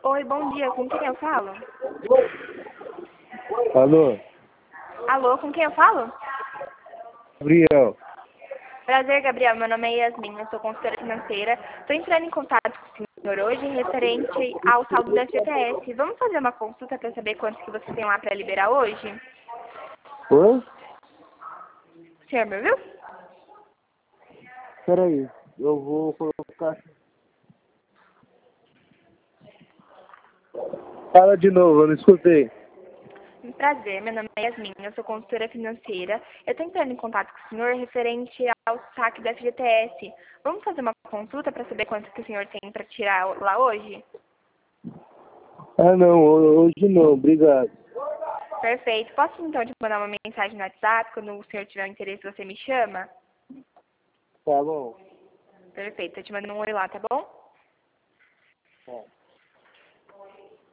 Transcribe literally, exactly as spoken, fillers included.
Oi, bom dia. Com quem eu falo? Alô, Alô, com quem eu falo? Gabriel. Prazer, Gabriel. Meu nome é Yasmin, eu sou consultora financeira. Estou entrando em contato com o senhor hoje referente ao saldo do F G T S. Vamos fazer uma consulta para saber quanto que você tem lá para liberar hoje? Oi? O senhor me ouviu? Peraí, eu vou colocar... Fala de novo, eu não escutei. Prazer, meu nome é Yasmin, eu sou consultora financeira. Eu estou entrando em contato com o senhor referente ao saque do F G T S. Vamos fazer uma consulta para saber quanto que o senhor tem para tirar lá hoje? Ah não, hoje não, obrigado. Perfeito. Posso então te mandar uma mensagem no WhatsApp? Quando o senhor tiver um interesse, você me chama? Tá bom. Perfeito. Eu te mando um oi lá, tá bom? Tá.